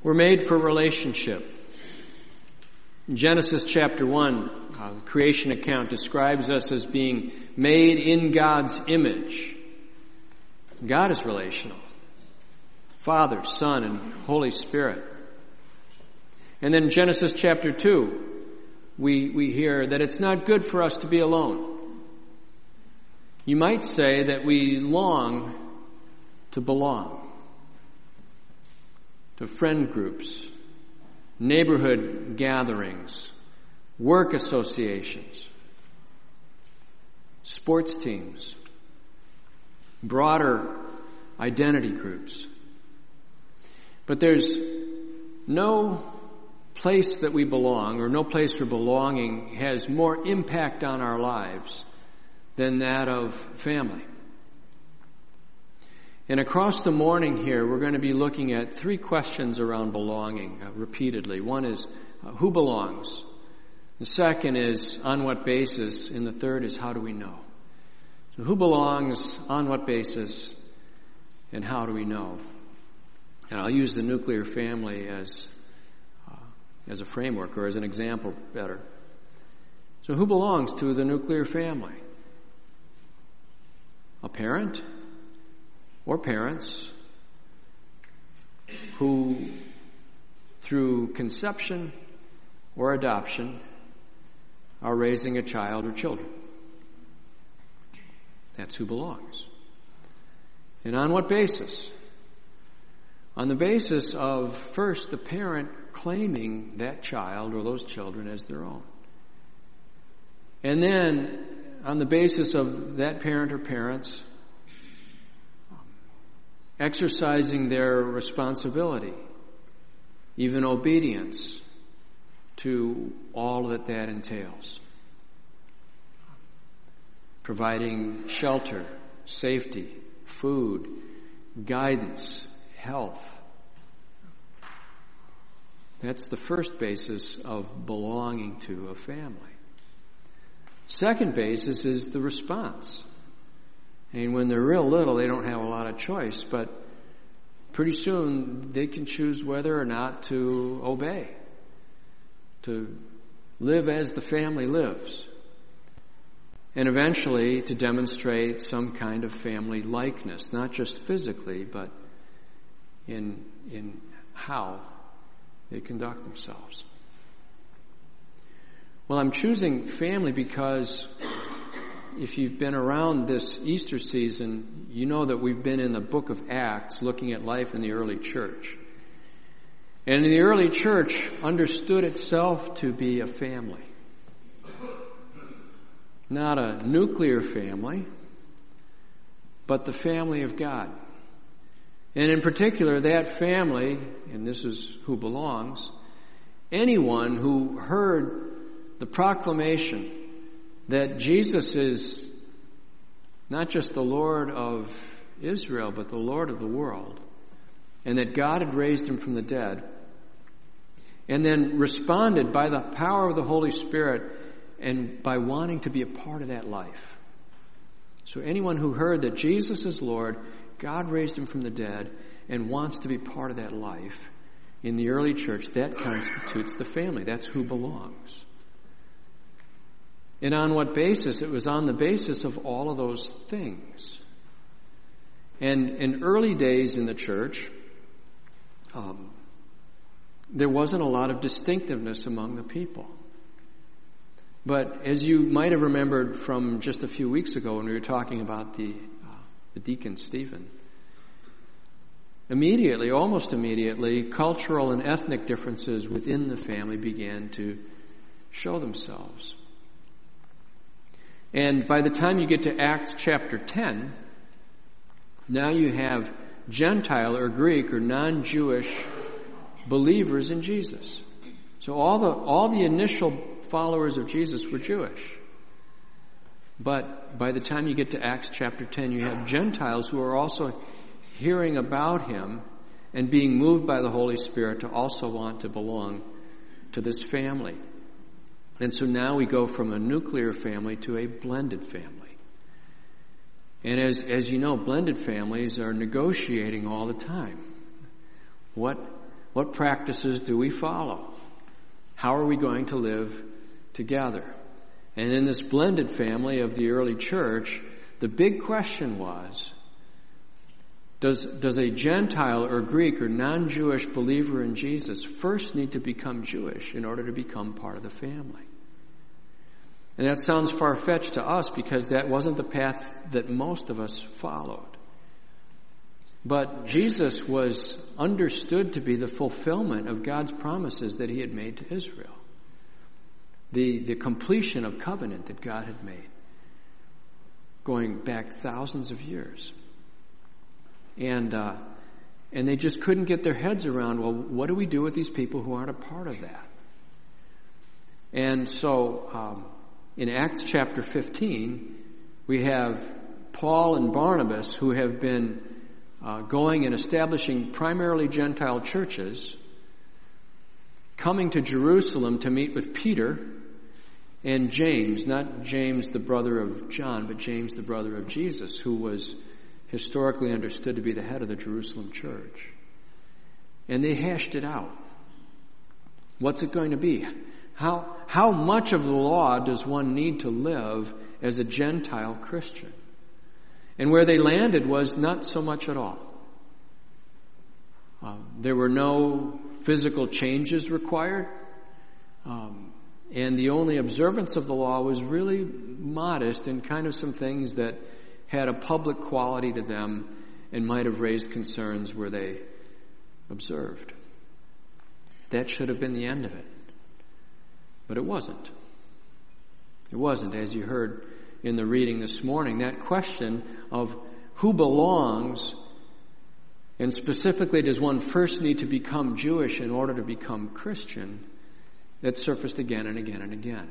We're made for relationship. In Genesis chapter 1, the creation account describes us as being made in God's image. God is relational. Father, Son, and Holy Spirit. And then in Genesis chapter 2, we hear that it's not good for us to be alone. You might say that we long to belong to friend groups, neighborhood gatherings, work associations, sports teams, broader identity groups. But there's no place that we belong, or no place where belonging has more impact on our lives than that of family. And across the morning here, we're going to be looking at 3 questions around belonging repeatedly. One is, who belongs? The second is, on what basis? And the third is, how do we know? So who belongs, on what basis, and how do we know? And I'll use the nuclear family as a framework, or as an example better. So who belongs to the nuclear family? A parent or parents who, through conception or adoption, are raising a child or children. That's who belongs. And on what basis? On the basis of, first, the parent claiming that child or those children as their own. And then, on the basis of that parent or parents exercising their responsibility, even obedience to all that entails. Providing shelter, safety, food, guidance, health. That's the first basis of belonging to a family. Second basis is the response. And when they're real little, they don't have a lot of choice, but pretty soon they can choose whether or not to obey, to live as the family lives, and eventually to demonstrate some kind of family likeness, not just physically, but in how they conduct themselves. Well, I'm choosing family because if you've been around this Easter season, you know that we've been in the book of Acts looking at life in the early church. And the early church understood itself to be a family. Not a nuclear family, but the family of God. And in particular, that family, and this is who belongs, anyone who heard the proclamation that Jesus is not just the Lord of Israel, but the Lord of the world, and that God had raised him from the dead, and then responded by the power of the Holy Spirit and by wanting to be a part of that life. So anyone who heard that Jesus is Lord, God raised him from the dead, and wants to be part of that life, in the early church, that constitutes the family. That's who belongs. And on what basis? It was on the basis of all of those things. And in early days in the church, there wasn't a lot of distinctiveness among the people. But as you might have remembered from just a few weeks ago when we were talking about the deacon Stephen, almost immediately, cultural and ethnic differences within the family began to show themselves. And by the time you get to Acts chapter 10, now you have Gentile or Greek or non-Jewish believers in Jesus. So all the initial followers of Jesus were Jewish. But by the time you get to Acts chapter 10, you have Gentiles who are also hearing about him and being moved by the Holy Spirit to also want to belong to this family. And so now we go from a nuclear family to a blended family. And as you know, blended families are negotiating all the time. What What practices do we follow? How are we going to live together? And in this blended family of the early church, the big question was, does a Gentile or Greek or non-Jewish believer in Jesus first need to become Jewish in order to become part of the family? And that sounds far-fetched to us because that wasn't the path that most of us followed. But Jesus was understood to be the fulfillment of God's promises that he had made to Israel. The completion of covenant that God had made, going back thousands of years. And they just couldn't get their heads around, well, what do we do with these people who aren't a part of that? And so in Acts chapter 15, we have Paul and Barnabas who have been going and establishing primarily Gentile churches, coming to Jerusalem to meet with Peter and James, not James the brother of John, but James the brother of Jesus, who was historically understood to be the head of the Jerusalem church. And they hashed it out. What's it going to be? How much of the law does one need to live as a Gentile Christian? And where they landed was not so much at all. There were no physical changes required. And the only observance of the law was really modest and kind of some things that had a public quality to them and might have raised concerns where they observed. That should have been the end of it. But it wasn't. It wasn't, as you heard in the reading this morning, that question of who belongs, and specifically does one first need to become Jewish in order to become Christian, that surfaced again and again and again.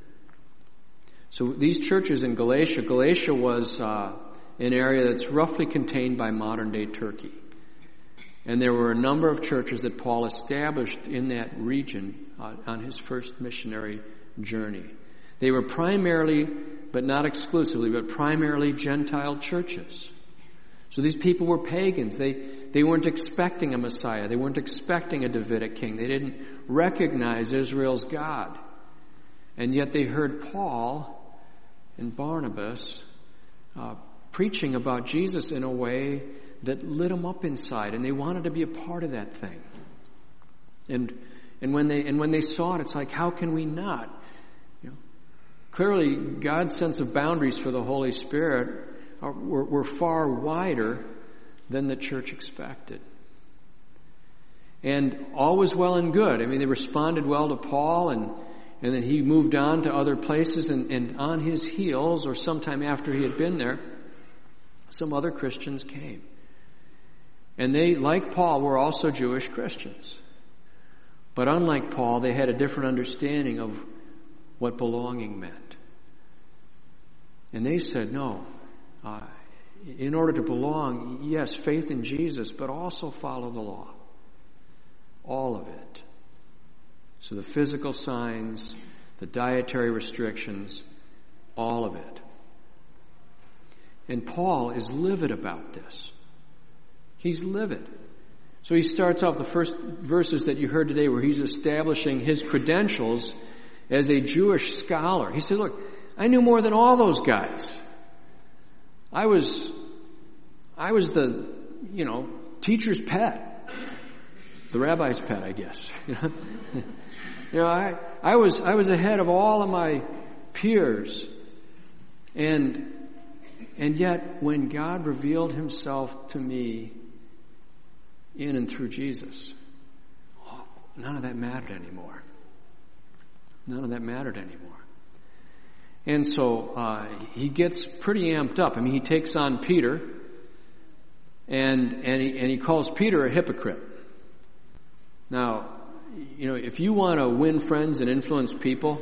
So these churches in Galatia was an area that's roughly contained by modern-day Turkey. And there were a number of churches that Paul established in that region on his first missionary journey. They were primarily, but not exclusively, but primarily Gentile churches. So these people were pagans. They weren't expecting a Messiah. They weren't expecting a Davidic king. They didn't recognize Israel's God. And yet they heard Paul and Barnabas preaching about Jesus in a way that lit them up inside, and they wanted to be a part of that thing. And when they saw it, it's like, how can we not? Clearly, God's sense of boundaries for the Holy Spirit were far wider than the church expected. And all was well and good. I mean, they responded well to Paul, and then he moved on to other places, and on his heels, or sometime after he had been there, some other Christians came. And they, like Paul, were also Jewish Christians. But unlike Paul, they had a different understanding of what belonging meant. And they said, no, in order to belong, yes, faith in Jesus, but also follow the law. All of it. So the physical signs, the dietary restrictions, all of it. And Paul is livid about this. He's livid. So he starts off the first verses that you heard today where he's establishing his credentials as a Jewish scholar. He said, look, I knew more than all those guys. I was the, teacher's pet. The rabbi's pet, I guess. I was ahead of all of my peers. And yet when God revealed himself to me in and through Jesus, none of that mattered anymore. None of that mattered anymore. And so he gets pretty amped up. I mean, he takes on Peter, and he calls Peter a hypocrite. Now, if you want to win friends and influence people,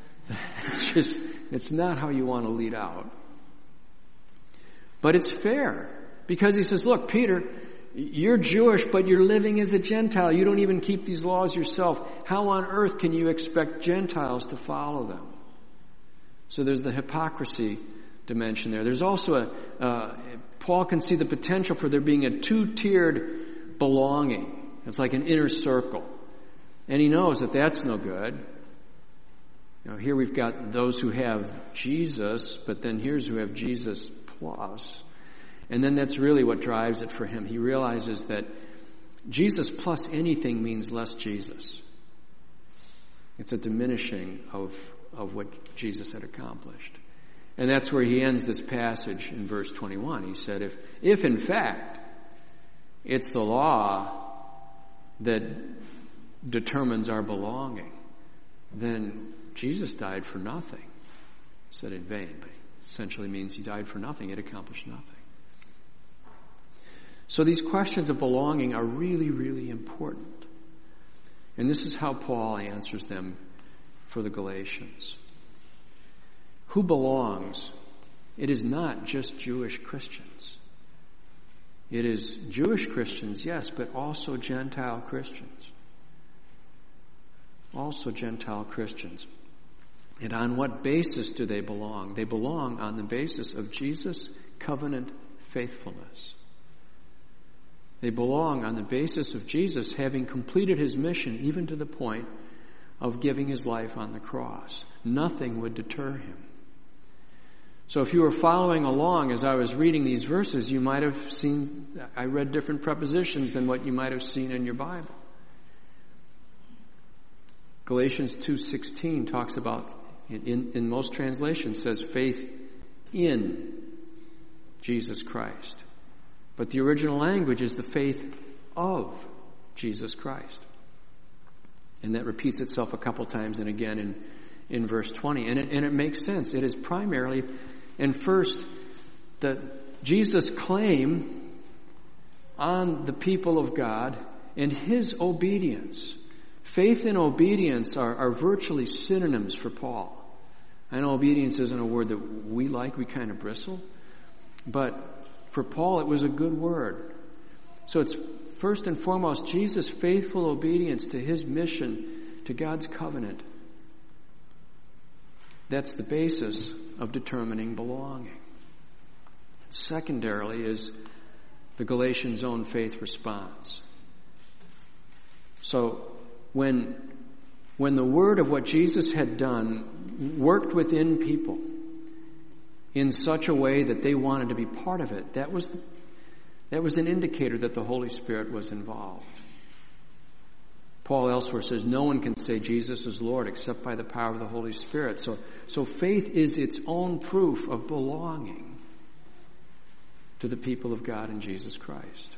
it's not how you want to lead out. But it's fair, because he says, look, Peter, you're Jewish, but you're living as a Gentile. You don't even keep these laws yourself. How on earth can you expect Gentiles to follow them? So there's the hypocrisy dimension there. There's also Paul can see the potential for there being a two-tiered belonging. It's like an inner circle. And he knows that that's no good. Here we've got those who have Jesus, but then here's who have Jesus plus. And then that's really what drives it for him. He realizes that Jesus plus anything means less Jesus. It's a diminishing of what Jesus had accomplished. And that's where he ends this passage in verse 21. He said, if in fact it's the law that determines our belonging, then Jesus died for nothing. Said in vain, but essentially means he died for nothing. It accomplished nothing. So these questions of belonging are really, really important. And this is how Paul answers them for the Galatians. Who belongs? It is not just Jewish Christians. It is Jewish Christians, yes, but also Gentile Christians. Also Gentile Christians. And on what basis do they belong? They belong on the basis of Jesus' covenant faithfulness. They belong on the basis of Jesus having completed his mission, even to the point of giving his life on the cross. Nothing would deter him. So if you were following along as I was reading these verses, you might have seen, I read different prepositions than what you might have seen in your Bible. Galatians 2:16 talks about, in most translations, says faith in Jesus Christ. But the original language is the faith of Jesus Christ. And that repeats itself a couple times and again in verse 20. And it makes sense. It is primarily and first that Jesus' claim on the people of God and his obedience. Faith and obedience are virtually synonyms for Paul. I know obedience isn't a word that we like. We kind of bristle. But for Paul, it was a good word. So it's first and foremost Jesus' faithful obedience to his mission, to God's covenant. That's the basis of determining belonging. Secondarily is the Galatians' own faith response. So when the word of what Jesus had done worked within people in such a way that they wanted to be part of it, that was an indicator that the Holy Spirit was involved. Paul elsewhere says, no one can say Jesus is Lord except by the power of the Holy Spirit. So faith is its own proof of belonging to the people of God in Jesus Christ.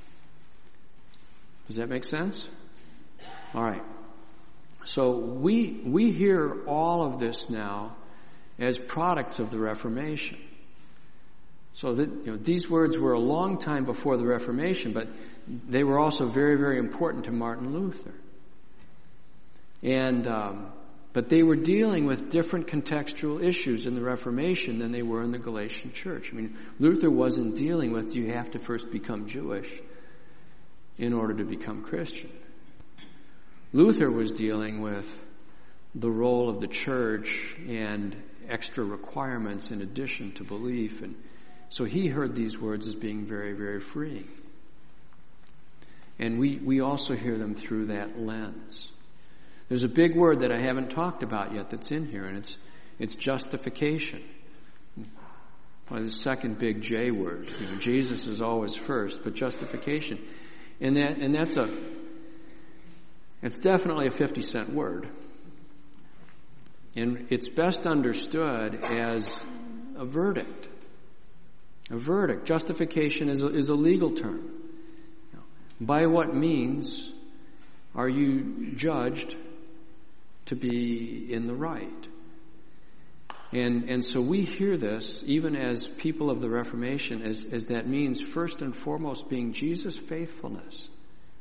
Does that make sense? All right. So we hear all of this now as products of the Reformation. So that, these words were a long time before the Reformation, but they were also very, very important to Martin Luther. And but they were dealing with different contextual issues in the Reformation than they were in the Galatian church. I mean, Luther wasn't dealing with you have to first become Jewish in order to become Christian. Luther was dealing with the role of the church and extra requirements in addition to belief. And so he heard these words as being very, very freeing. And we also hear them through that lens. There's a big word that I haven't talked about yet that's in here, and it's justification. Probably the second big J word. Jesus is always first, but justification. And it's definitely a 50-cent word. And it's best understood as a verdict. A verdict. Justification is a legal term. By what means are you judged to be in the right? And so we hear this, even as people of the Reformation, as that means first and foremost being Jesus' faithfulness.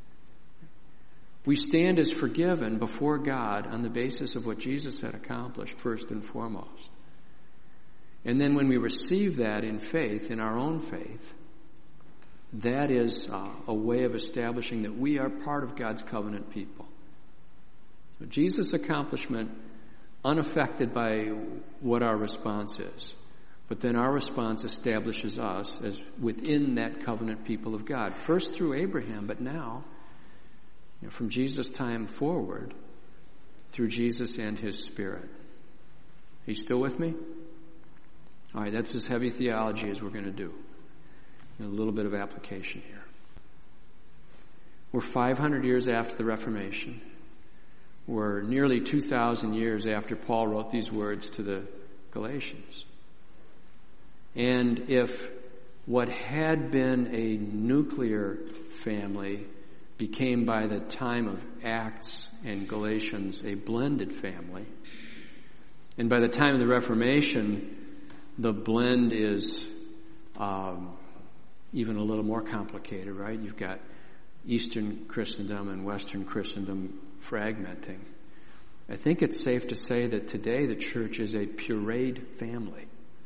We stand as forgiven before God on the basis of what Jesus had accomplished first and foremost. And then when we receive that in faith, in our own faith, that is a way of establishing that we are part of God's covenant people. So Jesus' accomplishment unaffected by what our response is. But then our response establishes us as within that covenant people of God. First through Abraham, but now from Jesus' time forward through Jesus and His Spirit. Are you still with me? All right, that's as heavy theology as we're going to do. A little bit of application here. We're 500 years after the Reformation. We're nearly 2,000 years after Paul wrote these words to the Galatians. And if what had been a nuclear family became by the time of Acts and Galatians a blended family, and by the time of the Reformation, the blend is even a little more complicated, right? You've got Eastern Christendom and Western Christendom fragmenting. I think it's safe to say that today the church is a pureed family.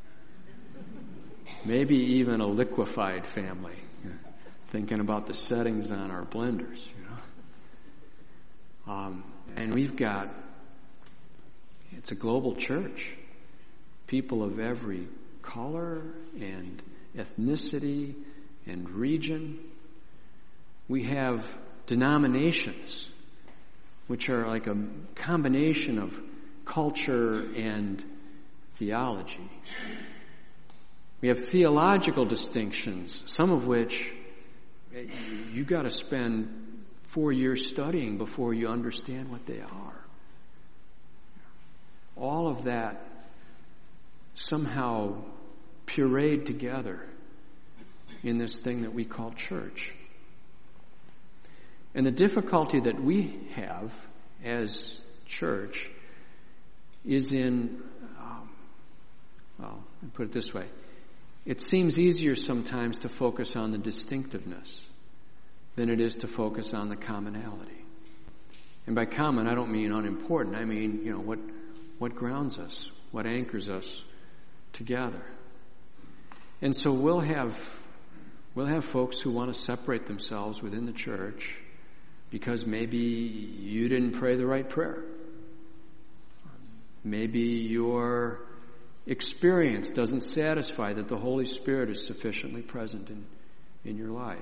Maybe even a liquefied family. Thinking about the settings on our blenders, and we've got, it's a global church. People of every color and ethnicity and region. We have denominations, which are like a combination of culture and theology. We have theological distinctions, some of which you've got to spend 4 years studying before you understand what they are. All of that somehow pureed together in this thing that we call church. And the difficulty that we have as church is in, let me put it this way. It seems easier sometimes to focus on the distinctiveness than it is to focus on the commonality. And by common, I don't mean unimportant. I mean, what grounds us, what anchors us together. And so we'll have folks who want to separate themselves within the church because maybe you didn't pray the right prayer. Maybe your experience doesn't satisfy that the Holy Spirit is sufficiently present in your life.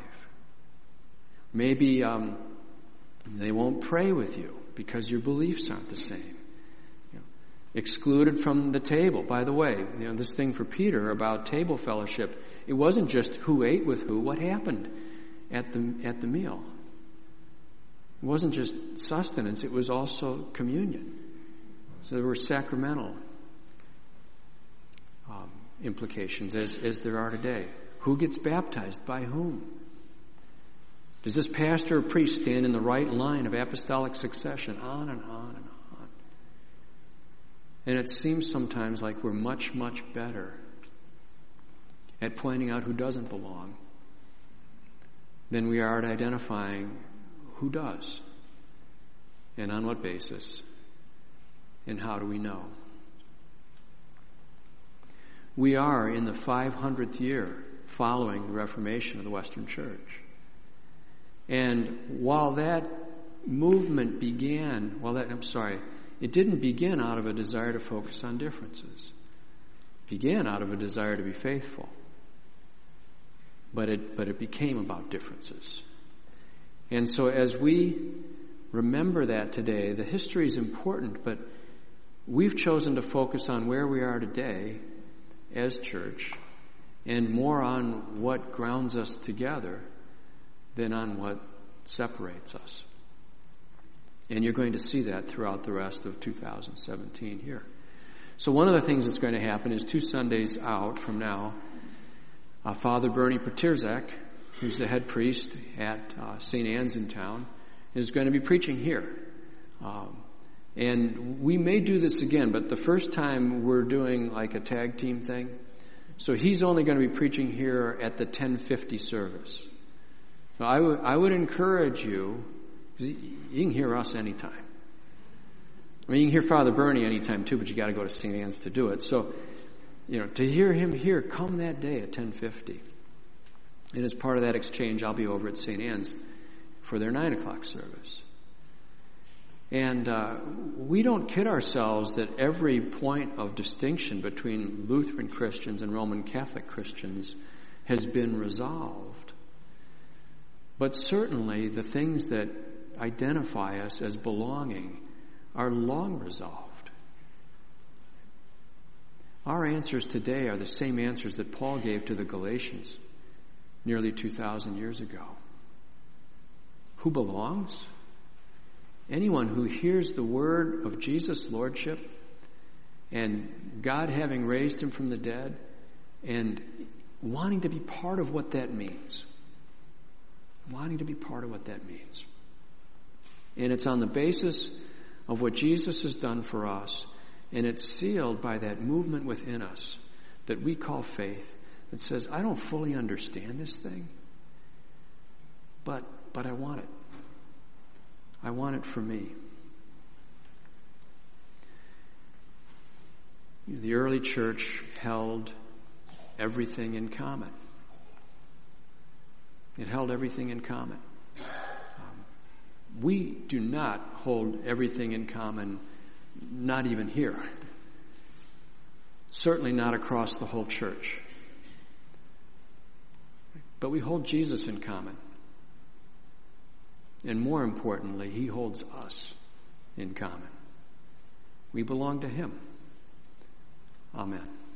Maybe they won't pray with you because your beliefs aren't the same. Excluded from the table. By the way, this thing for Peter about table fellowship, it wasn't just who ate with who, what happened at the meal. It wasn't just sustenance, it was also communion. So there were sacramental implications as there are today. Who gets baptized by whom? Does this pastor or priest stand in the right line of apostolic succession? On and on and on. And it seems sometimes like we're much, much better at pointing out who doesn't belong than we are at identifying who does and on what basis and how do we know. We are in the 500th year following the Reformation of the Western Church. And while that movement began, it didn't begin out of a desire to focus on differences. It began out of a desire to be faithful. But it became about differences. And so as we remember that today, the history is important, but we've chosen to focus on where we are today as church and more on what grounds us together than on what separates us. And you're going to see that throughout the rest of 2017 here. So one of the things that's going to happen is 2 Sundays out from now, Father Bernie Peterzak, who's the head priest at St. Anne's in town, is going to be preaching here. And we may do this again, but the first time we're doing like a tag team thing. So he's only going to be preaching here at the 10:50 service. So I would encourage you, because you can hear us anytime. I mean, you can hear Father Bernie anytime too, but you got to go to St. Anne's to do it. So, to hear him here, come that day at 10:50. And as part of that exchange, I'll be over at St. Anne's for their 9 o'clock service. And we don't kid ourselves that every point of distinction between Lutheran Christians and Roman Catholic Christians has been resolved. But certainly the things that identify us as belonging are long resolved. Our answers today are the same answers that Paul gave to the Galatians nearly 2,000 years ago. Who belongs? Anyone who hears the word of Jesus' lordship and God having raised him from the dead and wanting to be part of what that means. Wanting to be part of what that means. And it's on the basis of what Jesus has done for us, and it's sealed by that movement within us that we call faith that says, I don't fully understand this thing, but I want it. I want it for me. The early church held everything in common. It held everything in common. We do not hold everything in common, not even here. Certainly not across the whole church. But we hold Jesus in common. And more importantly, he holds us in common. We belong to him. Amen.